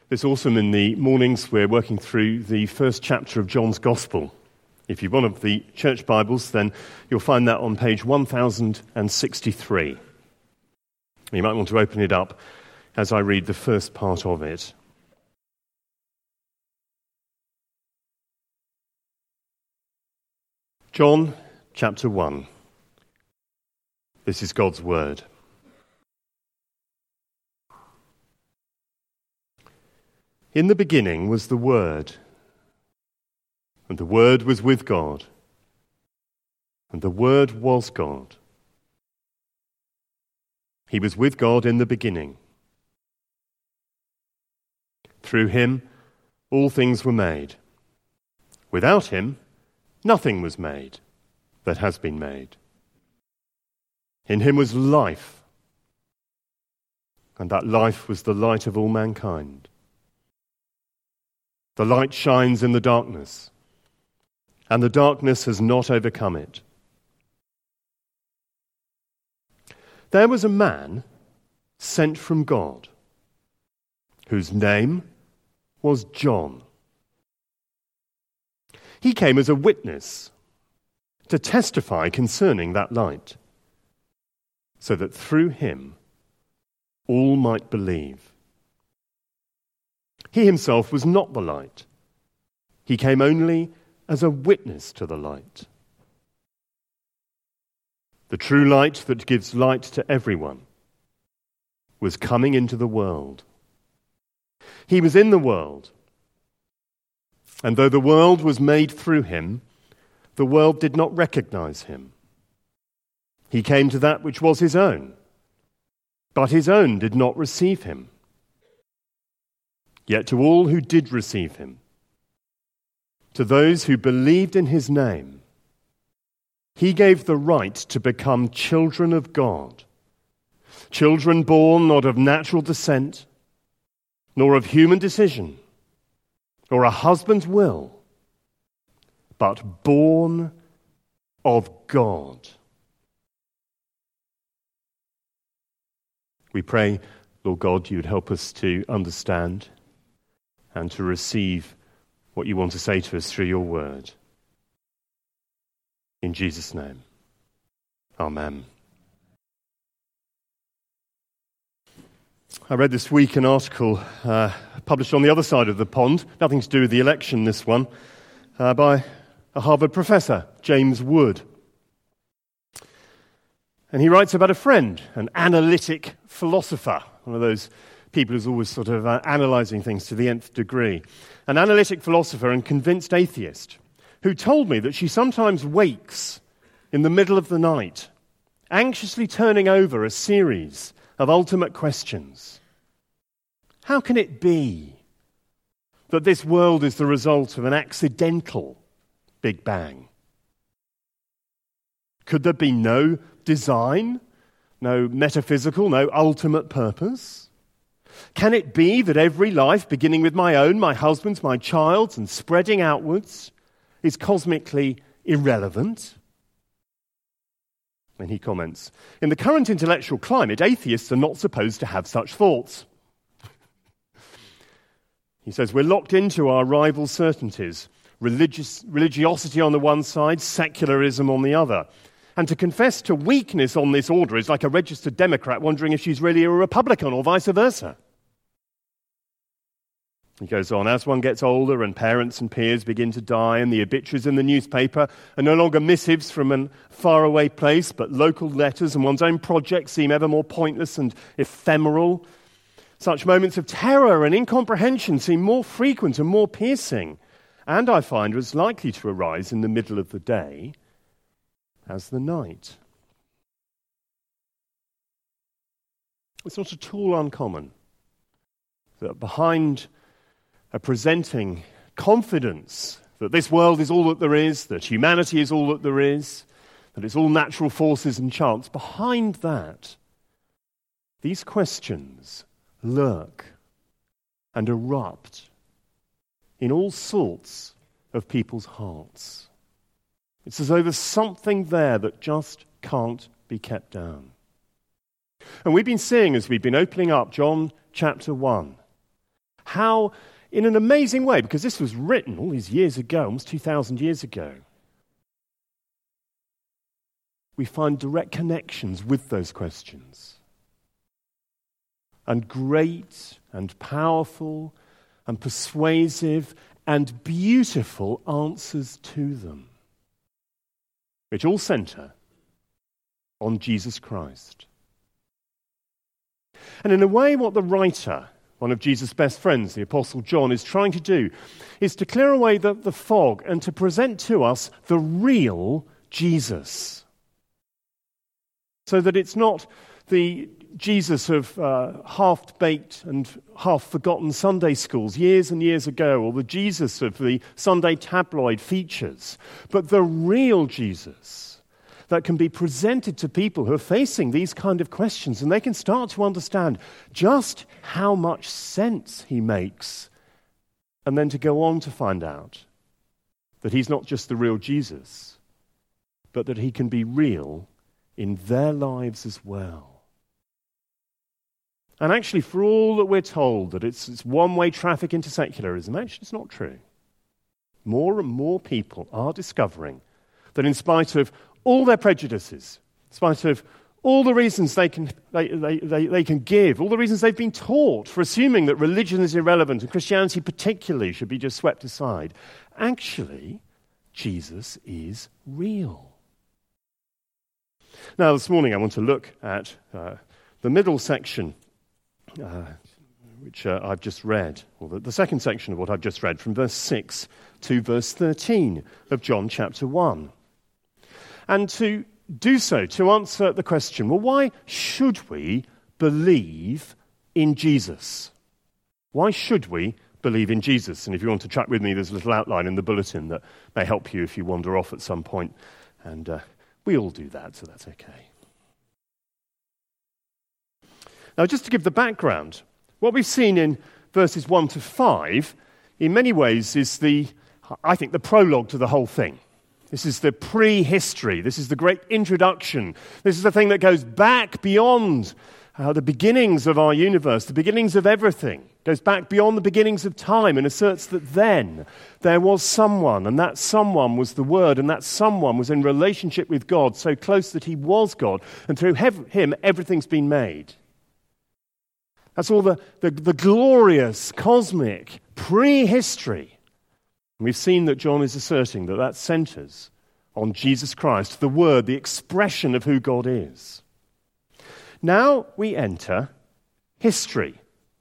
This autumn in the mornings we're working through the first chapter of John's Gospel. If you've one of the church Bibles, then you'll find that on page 1063. You might want to open it up as I read the first part of it. John chapter 1. This is God's word. In the beginning was the Word, and the Word was with God, and the Word was God. He was with God in the beginning. Through him all things were made. Without him nothing was made that has been made. In him was life, and that life was the light of all mankind. The light shines in the darkness, and the darkness has not overcome it. There was a man sent from God, whose name was John. He came as a witness to testify concerning that light, so that through him all might believe. He himself was not the light. He came only as a witness to the light. The true light that gives light to everyone was coming into the world. He was in the world, and though the world was made through him, the world did not recognize him. He came to that which was his own, but his own did not receive him. Yet to all who did receive him, to those who believed in his name, he gave the right to become children of God, children born not of natural descent, nor of human decision, or a husband's will, but born of God. We pray, Lord God, you would help us to understand and to receive what you want to say to us through your word. In Jesus' name, amen. I read this week an article published on the other side of the pond, nothing to do with the election, this one, by a Harvard professor, James Wood. And he writes about a friend, an analytic philosopher, one of those people who's always sort of analysing things to the nth degree. An analytic philosopher and convinced atheist who told me that she sometimes wakes in the middle of the night, anxiously turning over a series of ultimate questions. How can it be that this world is the result of an accidental Big Bang? Could there be no design, no metaphysical, no ultimate purpose? Can it be that every life, beginning with my own, my husband's, my child's, and spreading outwards, is cosmically irrelevant? And he comments, in the current intellectual climate, atheists are not supposed to have such thoughts. He says, we're locked into our rival certainties, religiosity on the one side, secularism on the other. And to confess to weakness on this order is like a registered Democrat wondering if she's really a Republican or vice versa. He goes on, as one gets older and parents and peers begin to die and the obituaries in the newspaper are no longer missives from a faraway place, but local letters, and one's own projects seem ever more pointless and ephemeral, such moments of terror and incomprehension seem more frequent and more piercing, and I find as likely to arise in the middle of the day as the night. It's not at all uncommon that behind a presenting confidence that this world is all that there is, that humanity is all that there is, that it's all natural forces and chance, behind that, these questions lurk and erupt in all sorts of people's hearts. It's as though there's something there that just can't be kept down. And we've been seeing, as we've been opening up John chapter 1, how, in an amazing way, because this was written all these years ago, almost 2,000 years ago, we find direct connections with those questions. And great and powerful and persuasive and beautiful answers to them, which all center on Jesus Christ. And in a way, what the writer, one of Jesus' best friends, the Apostle John, is trying to do is to clear away the fog and to present to us the real Jesus. So that it's not the Jesus of half-baked and half-forgotten Sunday schools years and years ago, or the Jesus of the Sunday tabloid features, but the real Jesus that can be presented to people who are facing these kind of questions, and they can start to understand just how much sense he makes, and then to go on to find out that he's not just the real Jesus, but that he can be real in their lives as well. And actually, for all that we're told that it's one-way traffic into secularism, actually it's not true. More and more people are discovering that in spite of all their prejudices, in spite of all the reasons they can give, all the reasons they've been taught for assuming that religion is irrelevant and Christianity particularly should be just swept aside, actually, Jesus is real. Now, this morning I want to look at the middle section which I've just read, or the second section of what I've just read, from verse 6 to verse 13 of John chapter 1. And to do so, to answer the question, well, why should we believe in Jesus? Why should we believe in Jesus? And if you want to track with me, there's a little outline in the bulletin that may help you if you wander off at some point. And we all do that, so that's okay. Now, just to give the background, what we've seen in verses 1 to 5, in many ways, is I think, the prologue to the whole thing. This is the prehistory. This is the great introduction. This is the thing that goes back beyond the beginnings of our universe, the beginnings of everything. It goes back beyond the beginnings of time and asserts that then there was someone, and that someone was the Word, and that someone was in relationship with God, so close that he was God, and through him everything's been made. That's all the glorious, cosmic, prehistory. And we've seen that John is asserting that centers on Jesus Christ, the Word, the expression of who God is. Now we enter history.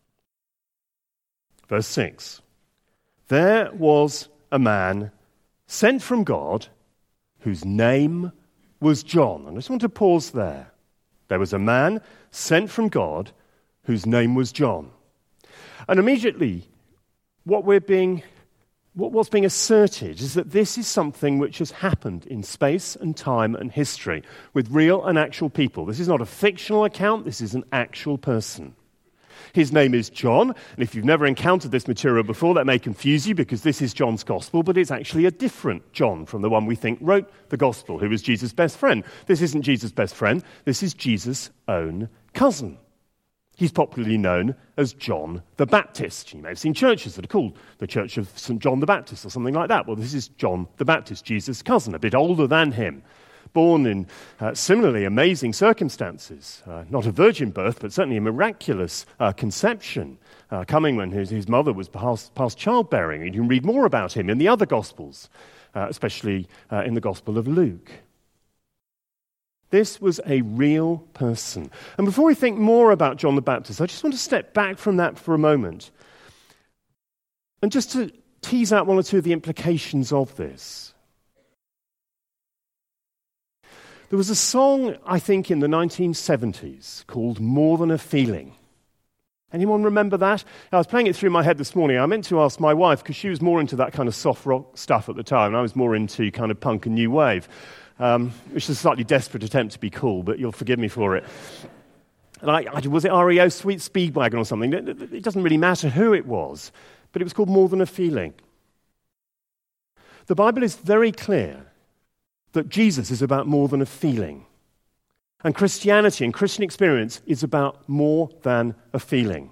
Verse 6. There was a man sent from God whose name was John. And I just want to pause there. There was a man sent from God whose name was John. And immediately, what's being asserted is that this is something which has happened in space and time and history with real and actual people. This is not a fictional account, this is an actual person. His name is John, and if you've never encountered this material before, that may confuse you because this is John's gospel, but it's actually a different John from the one we think wrote the gospel, who was Jesus' best friend. This isn't Jesus' best friend, this is Jesus' own cousin. He's popularly known as John the Baptist. You may have seen churches that are called the Church of St. John the Baptist or something like that. Well, this is John the Baptist, Jesus' cousin, a bit older than him, born in similarly amazing circumstances. Not a virgin birth, but certainly a miraculous conception, coming when his mother was past childbearing. And you can read more about him in the other Gospels, especially in the Gospel of Luke. This was a real person. And before we think more about John the Baptist, I just want to step back from that for a moment and just to tease out one or two of the implications of this. There was a song, I think, in the 1970s called More Than a Feeling. Anyone remember that? I was playing it through my head this morning. I meant to ask my wife, because she was more into that kind of soft rock stuff at the time, and I was more into kind of punk and new wave. Which is a slightly desperate attempt to be cool, but you'll forgive me for it. And was it REO Sweet Speedwagon or something? It doesn't really matter who it was, but it was called More Than a Feeling. The Bible is very clear that Jesus is about more than a feeling. And Christianity and Christian experience is about more than a feeling.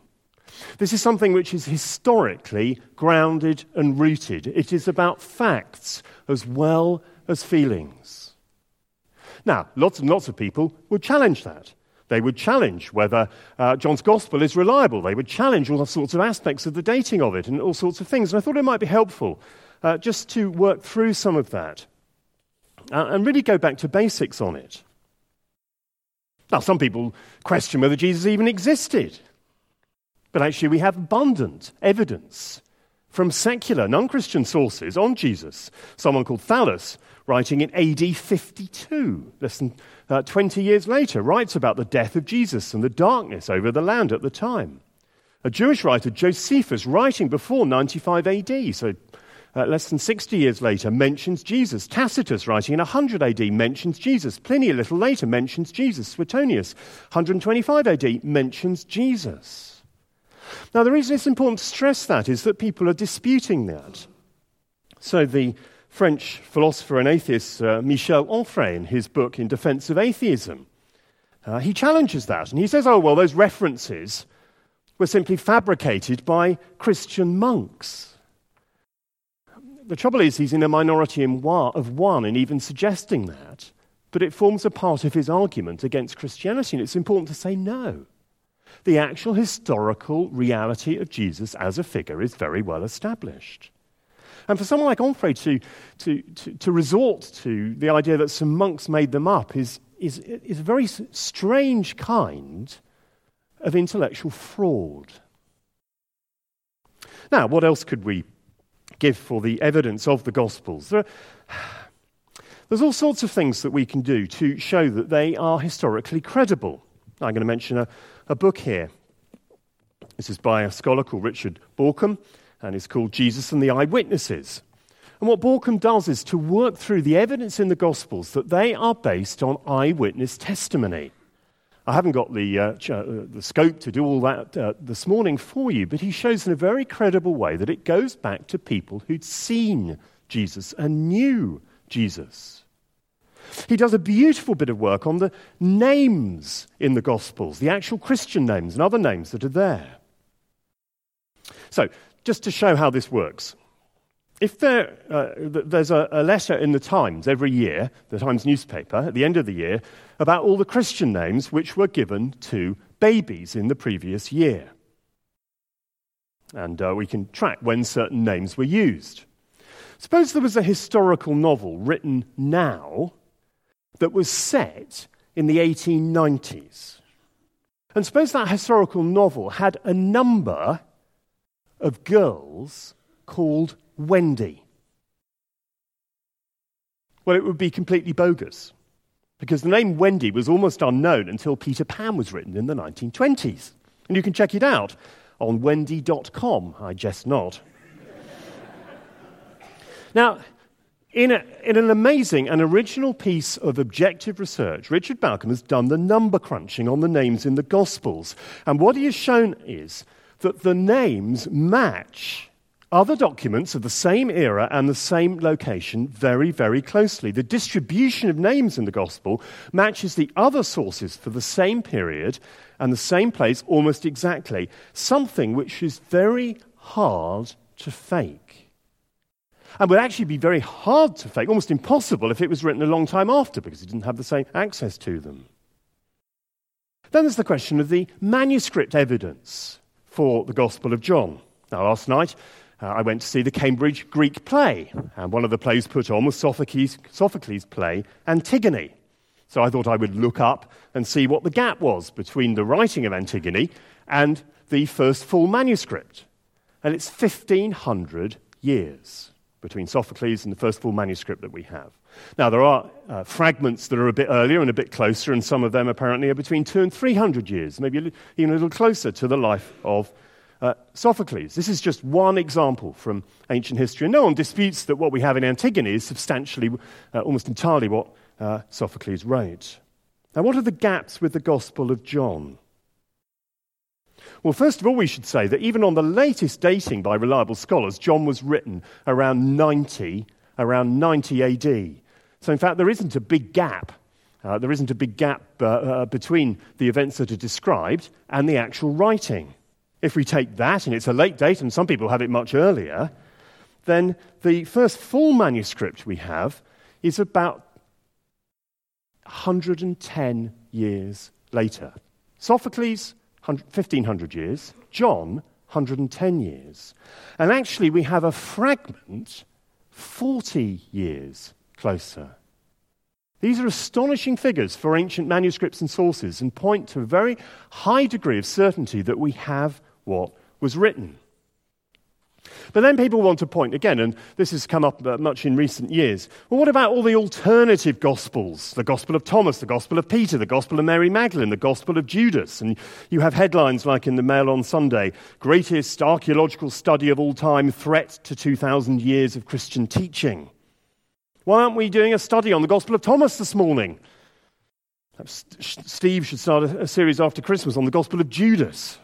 This is something which is historically grounded and rooted. It is about facts as well as feelings. Now, lots and lots of people would challenge that. They would challenge whether John's Gospel is reliable. They would challenge all sorts of aspects of the dating of it and all sorts of things. And I thought it might be helpful just to work through some of that and really go back to basics on it. Now, some people question whether Jesus even existed. But actually, we have abundant evidence from secular, non-Christian sources on Jesus. Someone called Thallus, writing in AD 52, less than 20 years later, writes about the death of Jesus and the darkness over the land at the time. A Jewish writer, Josephus, writing before 95 AD, so less than 60 years later, mentions Jesus. Tacitus, writing in 100 AD, mentions Jesus. Pliny, a little later, mentions Jesus. Suetonius, 125 AD, mentions Jesus. Now, the reason it's important to stress that is that people are disputing that. So the French philosopher and atheist Michel Onfray, in his book In Defense of Atheism, he challenges that. And he says, oh, well, those references were simply fabricated by Christian monks. The trouble is he's in a minority of one in even suggesting that, but it forms a part of his argument against Christianity, and it's important to say no. The actual historical reality of Jesus as a figure is very well established. And for someone like Onfray to resort to the idea that some monks made them up is a very strange kind of intellectual fraud. Now, what else could we give for the evidence of the Gospels? There's all sorts of things that we can do to show that they are historically credible. I'm going to mention a book here. This is by a scholar called Richard Bauckham, and it's called Jesus and the Eyewitnesses. And what Bauckham does is to work through the evidence in the Gospels that they are based on eyewitness testimony. I haven't got the scope to do all that this morning for you, but he shows in a very credible way that it goes back to people who'd seen Jesus and knew Jesus. He does a beautiful bit of work on the names in the Gospels, the actual Christian names and other names that are there. So, just to show how this works, if there's a letter in the Times every year, the Times newspaper, at the end of the year, about all the Christian names which were given to babies in the previous year. And we can track when certain names were used. Suppose there was a historical novel written now that was set in the 1890s. And suppose that historical novel had a number of girls called Wendy. Well, it would be completely bogus, because the name Wendy was almost unknown until Peter Pan was written in the 1920s. And you can check it out on wendy.com. I jest not. Now, in an amazing and original piece of objective research, Richard Bauckham has done the number crunching on the names in the Gospels. And what he has shown is that the names match other documents of the same era and the same location very, very closely. The distribution of names in the Gospel matches the other sources for the same period and the same place almost exactly, something which is very hard to fake. And would actually be very hard to fake, almost impossible if it was written a long time after, because it didn't have the same access to them. Then there's the question of the manuscript evidence for the Gospel of John. Now, last night, I went to see the Cambridge Greek play, and one of the plays put on was Sophocles' play Antigone. So I thought I would look up and see what the gap was between the writing of Antigone and the first full manuscript. And it's 1,500 years between Sophocles and the first full manuscript that we have. Now, there are fragments that are a bit earlier and a bit closer, and some of them apparently are between 200 and 300 years, maybe even a little closer to the life of Sophocles. This is just one example from ancient history, and no one disputes that what we have in Antigone is substantially, almost entirely what Sophocles wrote. Now, what are the gaps with the Gospel of John? Well, first of all, we should say that even on the latest dating by reliable scholars, John was written around 90 AD. So, in fact, there isn't a big gap. Between the events that are described and the actual writing. If we take that, and it's a late date, and some people have it much earlier, then the first full manuscript we have is about 110 years later. Sophocles, 1,500 years. John, 110 years. And actually, we have a fragment 40 years closer. These are astonishing figures for ancient manuscripts and sources and point to a very high degree of certainty that we have what was written. But then people want to point again, and this has come up much in recent years, well, what about all the alternative Gospels? The Gospel of Thomas, the Gospel of Peter, the Gospel of Mary Magdalene, the Gospel of Judas. And you have headlines like in the Mail on Sunday, greatest archaeological study of all time, threat to 2,000 years of Christian teaching. Why aren't we doing a study on the Gospel of Thomas this morning? Steve should start a series after Christmas on the Gospel of Judas.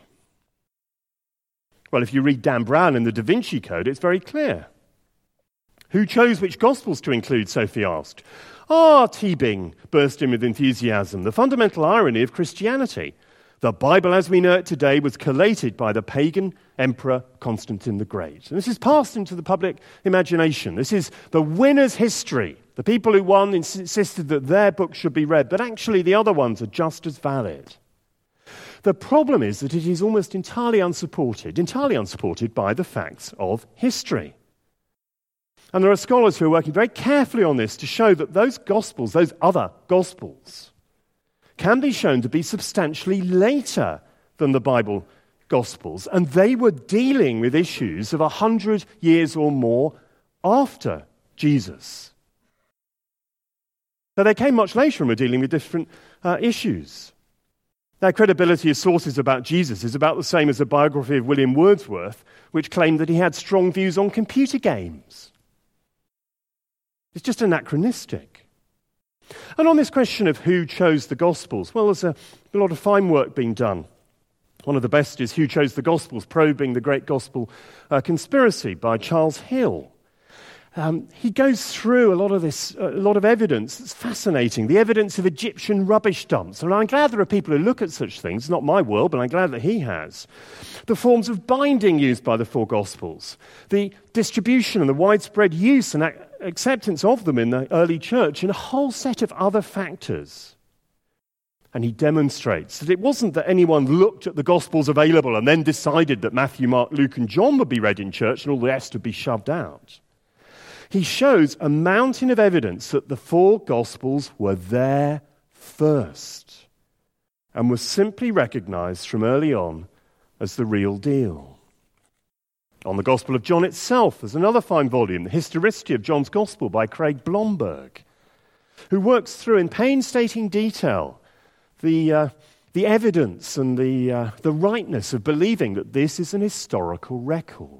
Well, if you read Dan Brown in the Da Vinci Code, it's very clear. Who chose which Gospels to include, Sophie asked. Teabing burst in with enthusiasm. The fundamental irony of Christianity. The Bible as we know it today was collated by the pagan emperor Constantine the Great. And this is passed into the public imagination. This is the winner's history. The people who won insisted that their book should be read, but actually the other ones are just as valid. The problem is that it is almost entirely unsupported by the facts of history. And there are scholars who are working very carefully on this to show that those Gospels, those other Gospels, can be shown to be substantially later than the Bible Gospels, and they were dealing with issues of 100 years or more after Jesus. So they came much later and were dealing with different issues. Their credibility as sources about Jesus is about the same as the biography of William Wordsworth, which claimed that he had strong views on computer games. It's just anachronistic. And on this question of who chose the Gospels, well, there's a lot of fine work being done. One of the best is Who Chose the Gospels, Probing the Great Gospel Conspiracy by Charles Hill. He goes through a lot of evidence. It's fascinating. The evidence of Egyptian rubbish dumps. And I'm glad there are people who look at such things. It's not my world, but I'm glad that he has. The forms of binding used by the four Gospels. The distribution and the widespread use and acceptance of them in the early church, and a whole set of other factors. And he demonstrates that it wasn't that anyone looked at the Gospels available and then decided that Matthew, Mark, Luke, and John would be read in church and all the rest would be shoved out. He shows a mountain of evidence that the four Gospels were there first and were simply recognized from early on as the real deal. On the Gospel of John itself, there's another fine volume, The Historicity of John's Gospel by Craig Blomberg, who works through in painstaking detail the evidence and the rightness of believing that this is an historical record.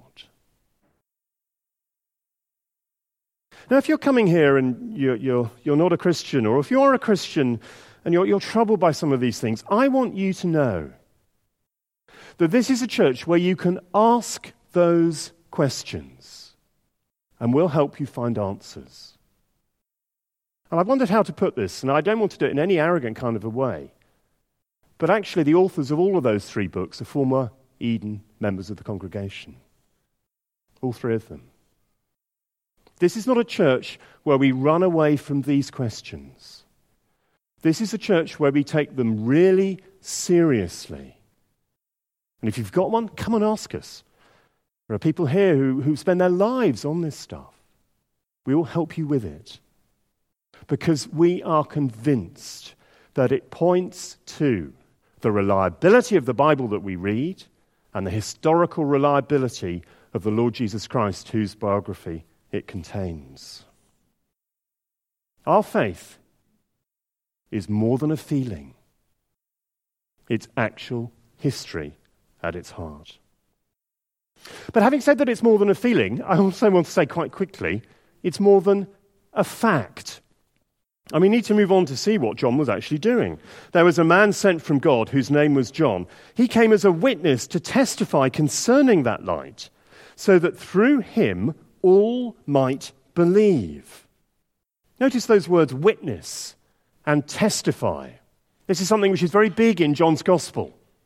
Now, if you're coming here and you're not a Christian, or if you're a Christian and you're troubled by some of these things, I want you to know that this is a church where you can ask those questions and we'll help you find answers. And I've wondered how to put this, and I don't want to do it in any arrogant kind of a way, but actually the authors of all of those three books are former Eden members of the congregation. All three of them. This is not a church where we run away from these questions. This is a church where we take them really seriously. And if you've got one, come and ask us. There are people here who spend their lives on this stuff. We will help you with it. Because we are convinced that it points to the reliability of the Bible that we read and the historical reliability of the Lord Jesus Christ, whose biography it contains. Our faith is more than a feeling. It's actual history at its heart. But having said that it's more than a feeling, I also want to say quite quickly, it's more than a fact. And we need to move on to see what John was actually doing. There was a man sent from God whose name was John. He came as a witness to testify concerning that light, so that through him all might believe. Notice those words, witness and testify. This is something which is very big in John's Gospel.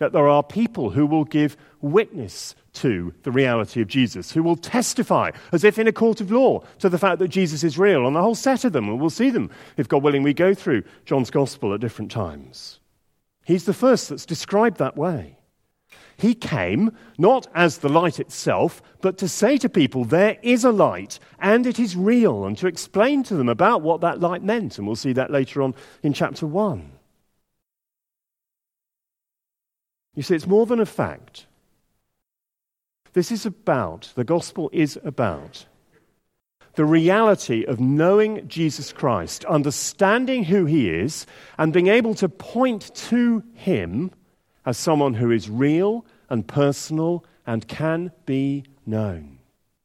that there are people who will give witness to the reality of Jesus, who will testify, as if in a court of law, to the fact that Jesus is real, and the whole set of them, and we'll see them, if God willing, we go through John's Gospel at different times. He's the first that's described that way. He came not as the light itself, but to say to people, there is a light, and it is real, and to explain to them about what that light meant, and we'll see that later on in chapter 1. You see, it's more than a fact. The gospel is about the reality of knowing Jesus Christ, understanding who he is, and being able to point to him as someone who is real and personal and can be known.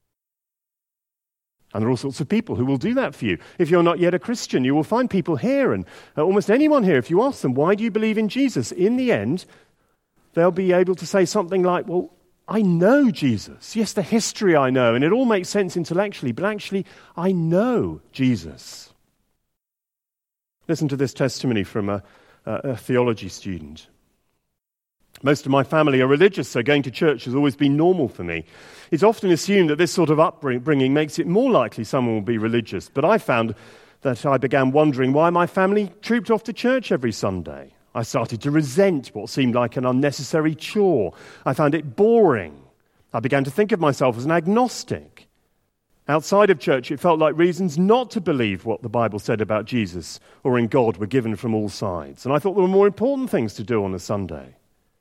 And there are all sorts of people who will do that for you. If you're not yet a Christian, you will find people here, and almost anyone here, if you ask them, why do you believe in Jesus? In the end, they'll be able to say something like, well, I know Jesus. Yes, the history I know, and it all makes sense intellectually, but actually, I know Jesus. Listen to this testimony from a theology student. Most of my family are religious, so going to church has always been normal for me. It's often assumed that this sort of upbringing makes it more likely someone will be religious, but I found that I began wondering why my family trooped off to church every Sunday. I started to resent what seemed like an unnecessary chore. I found it boring. I began to think of myself as an agnostic. Outside of church, it felt like reasons not to believe what the Bible said about Jesus or in God were given from all sides. And I thought there were more important things to do on a Sunday.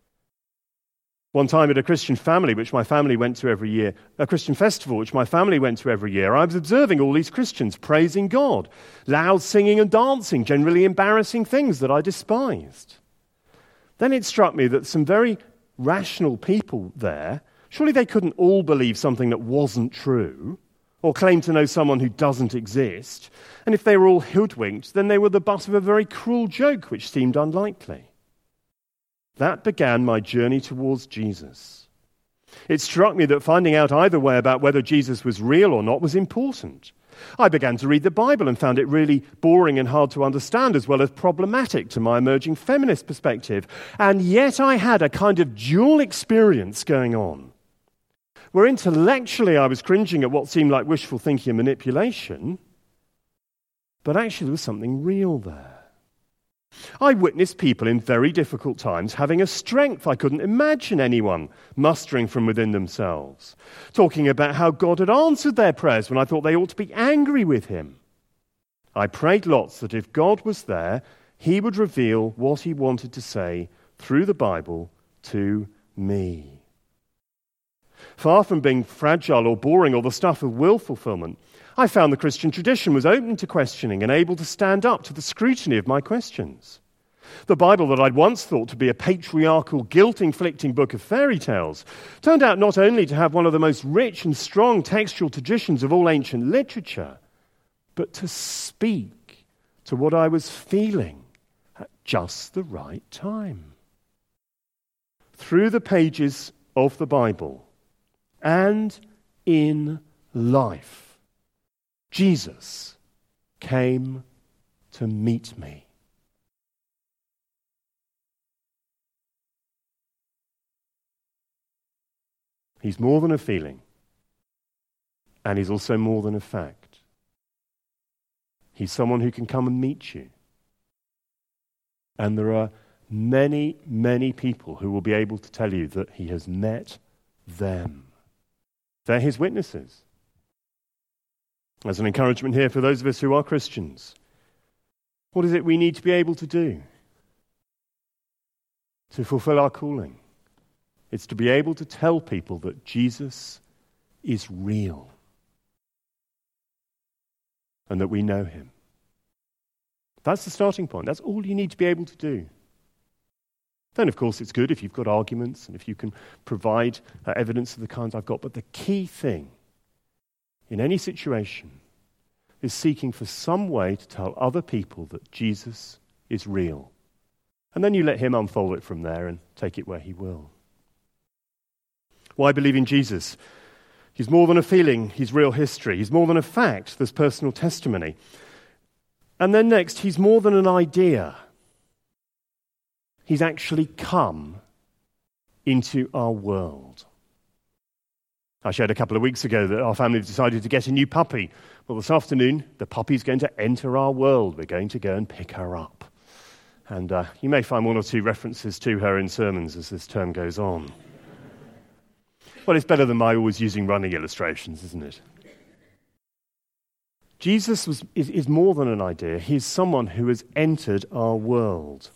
One time at a Christian family, which my family went to every year, a Christian festival, which my family went to every year, I was observing all these Christians praising God, loud singing and dancing, generally embarrassing things that I despised. Then it struck me that some very rational people there, surely they couldn't all believe something that wasn't true, or claim to know someone who doesn't exist. And if they were all hoodwinked, then they were the butt of a very cruel joke, which seemed unlikely. That began my journey towards Jesus. It struck me that finding out either way about whether Jesus was real or not was important. I began to read the Bible and found it really boring and hard to understand, as well as problematic to my emerging feminist perspective. And yet I had a kind of dual experience going on, where intellectually I was cringing at what seemed like wishful thinking and manipulation, but actually there was something real there. I witnessed people in very difficult times having a strength I couldn't imagine anyone mustering from within themselves, talking about how God had answered their prayers when I thought they ought to be angry with him. I prayed lots that if God was there, he would reveal what he wanted to say through the Bible to me. Far from being fragile or boring or the stuff of will fulfillment, I found the Christian tradition was open to questioning and able to stand up to the scrutiny of my questions. The Bible that I'd once thought to be a patriarchal, guilt-inflicting book of fairy tales turned out not only to have one of the most rich and strong textual traditions of all ancient literature, but to speak to what I was feeling at just the right time. Through the pages of the Bible and in life, Jesus came to meet me. He's more than a feeling, and he's also more than a fact. He's someone who can come and meet you. And there are many, many people who will be able to tell you that he has met them. They're his witnesses. As an encouragement here for those of us who are Christians, what is it we need to be able to do to fulfill our calling? It's to be able to tell people that Jesus is real and that we know him. That's the starting point. That's all you need to be able to do. Then, of course, it's good if you've got arguments and if you can provide evidence of the kinds I've got. But the key thing in any situation is seeking for some way to tell other people that Jesus is real. And then you let him unfold it from there and take it where he will. Why believe in Jesus? He's more than a feeling, he's real history. He's more than a fact, there's personal testimony. And then next, he's more than an idea. He's actually come into our world. I shared a couple of weeks ago that our family have decided to get a new puppy. Well, this afternoon, the puppy's going to enter our world. We're going to go and pick her up. And you may find one or two references to her in sermons as this term goes on. Well, it's better than my always using running illustrations, isn't it? Jesus is more than an idea. He's someone who has entered our world.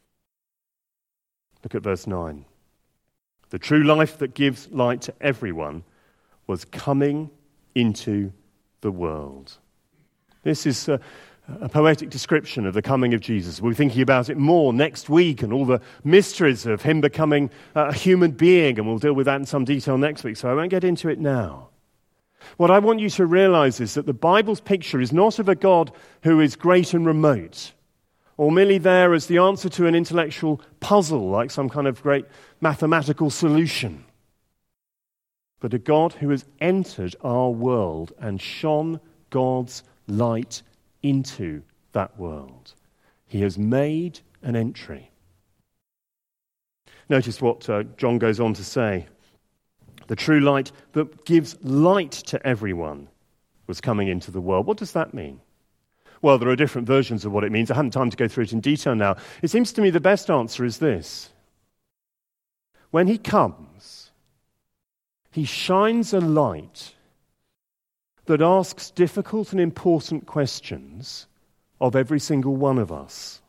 Look at verse 9. The true life that gives light to everyone was coming into the world. This is a poetic description of the coming of Jesus. We'll be thinking about it more next week and all the mysteries of him becoming a human being, and we'll deal with that in some detail next week, so I won't get into it now. What I want you to realize is that the Bible's picture is not of a God who is great and remote, or merely there as the answer to an intellectual puzzle, like some kind of great mathematical solution, but a God who has entered our world and shone God's light into that world. He has made an entry. Notice what John goes on to say. The true light that gives light to everyone was coming into the world. What does that mean? Well, there are different versions of what it means. I haven't time to go through it in detail now. It seems to me the best answer is this. When he comes, he shines a light that asks difficult and important questions of every single one of us.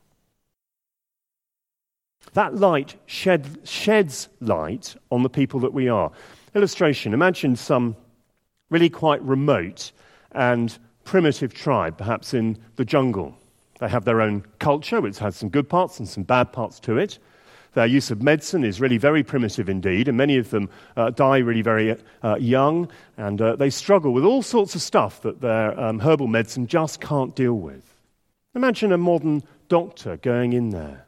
That light sheds light on the people that we are. Illustration, imagine some really quite remote and primitive tribe, perhaps in the jungle. They have their own culture, which has some good parts and some bad parts to it. Their use of medicine is really very primitive indeed, and many of them die really very young, and they struggle with all sorts of stuff that their herbal medicine just can't deal with. Imagine a modern doctor going in there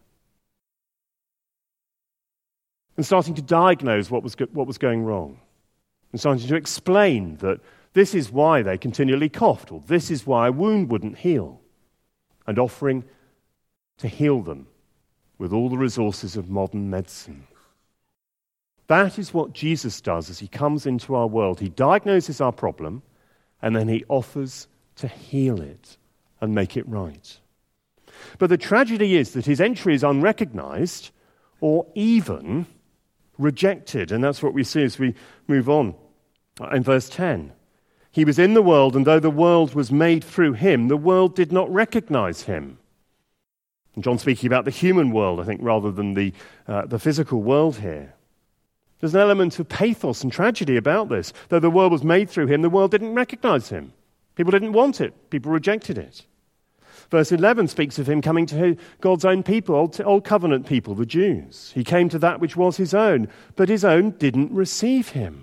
and starting to diagnose what was going wrong, and starting to explain that this is why they continually coughed, or this is why a wound wouldn't heal, and offering to heal them with all the resources of modern medicine. That is what Jesus does as he comes into our world. He diagnoses our problem, and then he offers to heal it and make it right. But the tragedy is that his entry is unrecognized or even rejected, and that's what we see as we move on in verse 10. He was in the world, and though the world was made through him, the world did not recognize him. And John's speaking about the human world, I think, rather than the physical world here. There's an element of pathos and tragedy about this. Though the world was made through him, the world didn't recognize him. People didn't want it. People rejected it. Verse 11 speaks of him coming to God's own people, old covenant people, the Jews. He came to that which was his own, but his own didn't receive him.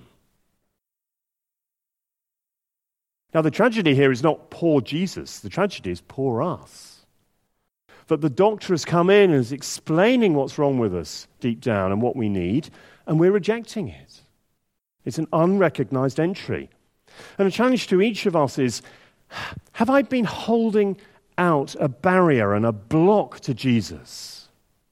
Now, the tragedy here is not poor Jesus. The tragedy is poor us. That the doctor has come in and is explaining what's wrong with us deep down and what we need, and we're rejecting it. It's an unrecognized entry. And a challenge to each of us is, have I been holding out a barrier and a block to Jesus?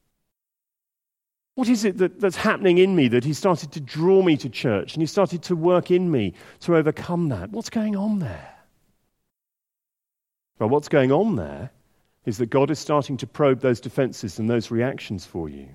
What is it that's happening in me that he started to draw me to church and he started to work in me to overcome that? What's going on there? Well, what's going on there is that God is starting to probe those defenses and those reactions for you.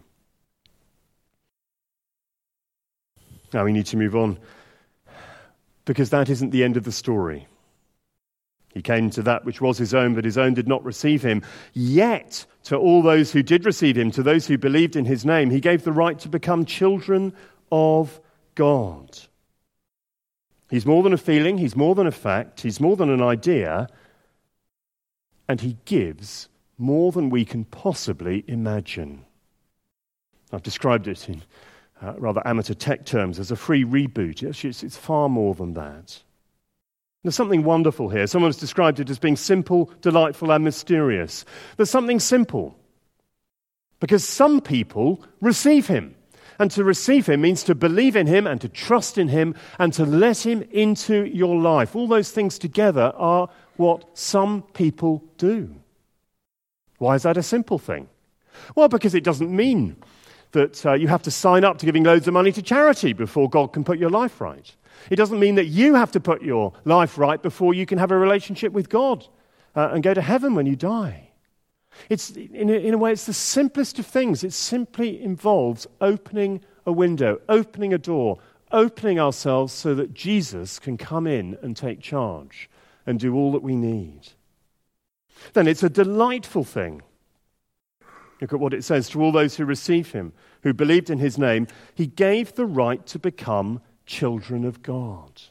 Now we need to move on, because that isn't the end of the story. He came to that which was his own, but his own did not receive him. Yet, to all those who did receive him, to those who believed in his name, he gave the right to become children of God. He's more than a feeling, he's more than a fact, he's more than an idea, and he gives more than we can possibly imagine. I've described it in rather amateur tech terms as a free reboot. It's far more than that. There's something wonderful here. Someone has described it as being simple, delightful, and mysterious. There's something simple, because some people receive him. And to receive him means to believe in him and to trust in him and to let him into your life. All those things together are what some people do. Why is that a simple thing? Well, because it doesn't mean that you have to sign up to giving loads of money to charity before God can put your life right. It doesn't mean that you have to put your life right before you can have a relationship with God and go to heaven when you die. It's in a way, it's the simplest of things. It simply involves opening a window, opening a door, opening ourselves so that Jesus can come in and take charge and do all that we need. Then it's a delightful thing. Look at what it says. To all those who receive him, who believed in his name, he gave the right to become children of God.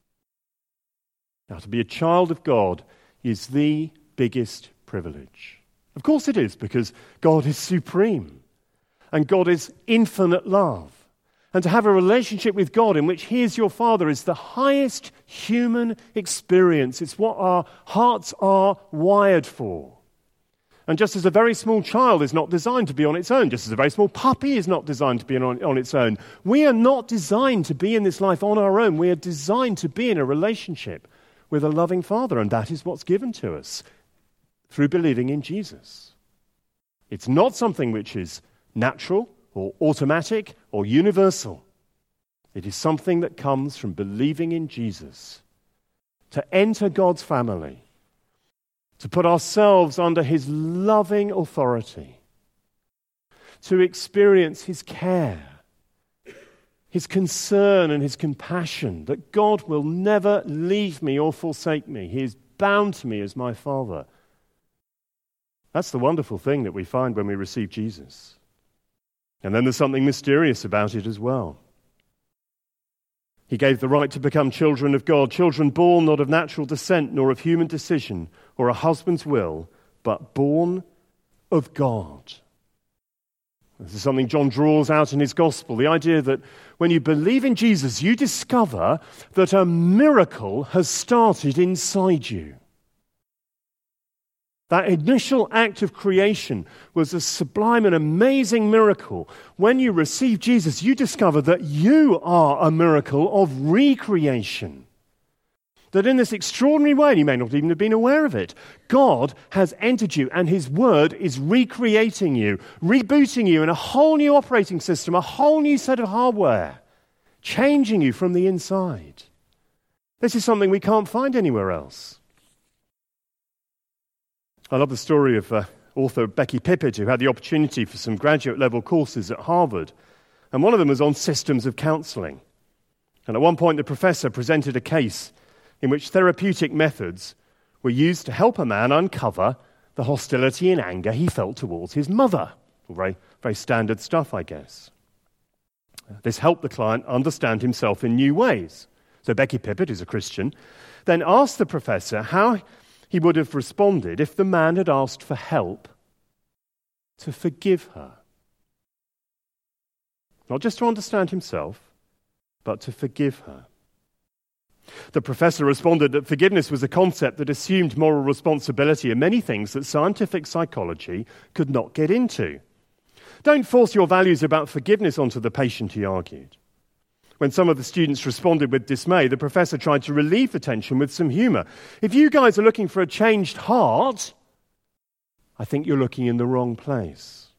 Now, to be a child of God is the biggest privilege. Of course it is, because God is supreme and God is infinite love. And to have a relationship with God in which he is your Father is the highest human experience. It's what our hearts are wired for. And just as a very small child is not designed to be on its own, just as a very small puppy is not designed to be on its own, we are not designed to be in this life on our own. We are designed to be in a relationship with a loving Father, and that is what's given to us through believing in Jesus. It's not something which is natural or automatic or universal. It is something that comes from believing in Jesus. To enter God's family, to put ourselves under his loving authority, to experience his care, his concern and his compassion, that God will never leave me or forsake me. He is bound to me as my Father. That's the wonderful thing that we find when we receive Jesus. And then there's something mysterious about it as well. He gave the right to become children of God, children born not of natural descent, nor of human decision, or a husband's will, but born of God. This is something John draws out in his gospel, the idea that when you believe in Jesus, you discover that a miracle has started inside you. That initial act of creation was a sublime and amazing miracle. When you receive Jesus, you discover that you are a miracle of recreation. That in this extraordinary way, and you may not even have been aware of it, God has entered you and his word is recreating you, rebooting you in a whole new operating system, a whole new set of hardware, changing you from the inside. This is something we can't find anywhere else. I love the story of author Becky Pippett, who had the opportunity for some graduate-level courses at Harvard, and one of them was on systems of counseling. And at one point, the professor presented a case in which therapeutic methods were used to help a man uncover the hostility and anger he felt towards his mother. Very, very standard stuff, I guess. This helped the client understand himself in new ways. So Becky Pippett, who's a Christian, then asked the professor how he would have responded if the man had asked for help to forgive her. Not just to understand himself, but to forgive her. The professor responded that forgiveness was a concept that assumed moral responsibility and many things that scientific psychology could not get into. Don't force your values about forgiveness onto the patient, he argued. When some of the students responded with dismay, the professor tried to relieve the tension with some humor. If you guys are looking for a changed heart, I think you're looking in the wrong place.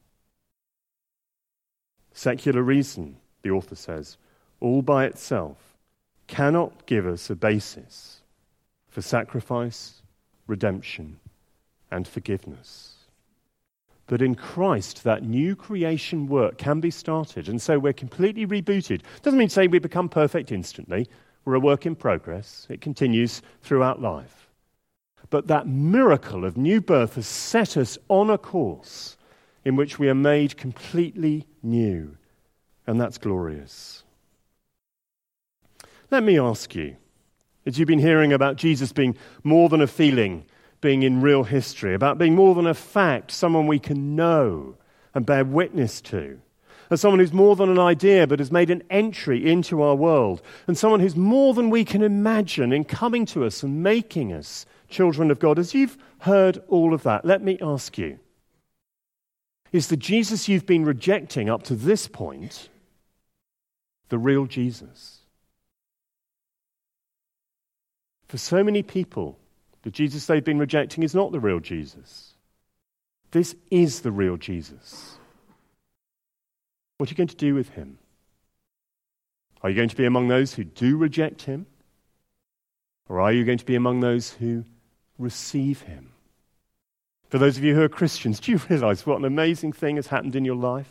Secular reason, the author says, all by itself cannot give us a basis for sacrifice, redemption, and forgiveness. But in Christ, that new creation work can be started, and so we're completely rebooted. Doesn't mean to say we become perfect instantly. We're a work in progress. It continues throughout life. But that miracle of new birth has set us on a course in which we are made completely new, and that's glorious. Let me ask you, as you've been hearing about Jesus being more than a feeling, being in real history, about being more than a fact, someone we can know and bear witness to, as someone who's more than an idea but has made an entry into our world, and someone who's more than we can imagine in coming to us and making us children of God. As you've heard all of that, let me ask you, is the Jesus you've been rejecting up to this point the real Jesus? For so many people, the Jesus they've been rejecting is not the real Jesus. This is the real Jesus. What are you going to do with him? Are you going to be among those who do reject him? Or are you going to be among those who receive him? For those of you who are Christians, do you realize what an amazing thing has happened in your life?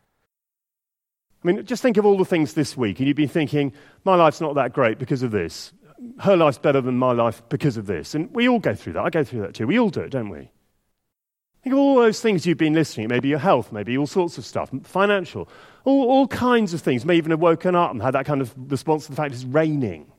I mean, just think of all the things this week, and you've been thinking, my life's not that great because of this. Her life's better than my life because of this. And we all go through that. I go through that too. We all do it, don't we? Think of all those things you've been listening, maybe your health, maybe all sorts of stuff, financial, all kinds of things. May even have woken up and had that kind of response to the fact it's raining.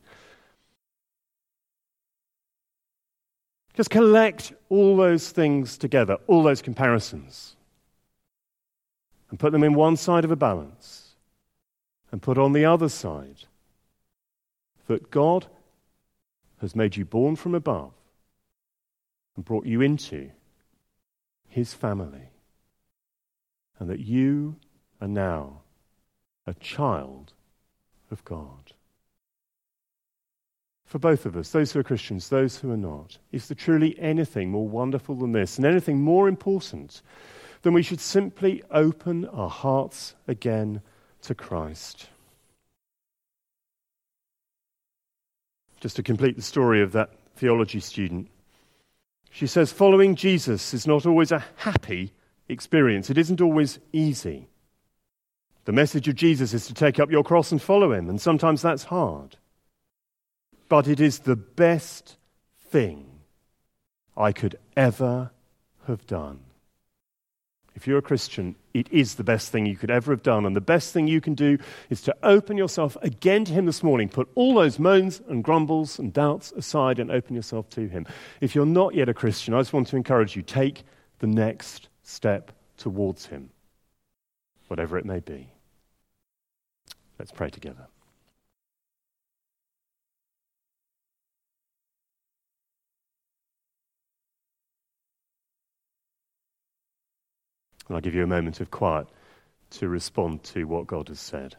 Just collect all those things together, all those comparisons, and put them in one side of a balance, and put on the other side that God has made you born from above and brought you into his family, and that you are now a child of God. For both of us, those who are Christians, those who are not, is there truly anything more wonderful than this, and anything more important than we should simply open our hearts again to Christ? Just to complete the story of that theology student, she says, following Jesus is not always a happy experience. It isn't always easy. The message of Jesus is to take up your cross and follow him, and sometimes that's hard. But it is the best thing I could ever have done. If you're a Christian, it is the best thing you could ever have done. And the best thing you can do is to open yourself again to him this morning. Put all those moans and grumbles and doubts aside and open yourself to him. If you're not yet a Christian, I just want to encourage you, take the next step towards him, whatever it may be. Let's pray together. And I'll give you a moment of quiet to respond to what God has said.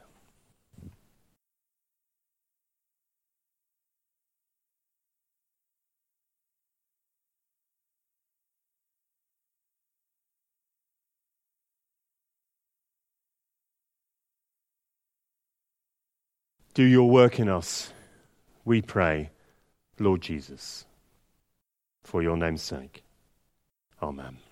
Do your work in us, we pray, Lord Jesus, for your name's sake. Amen.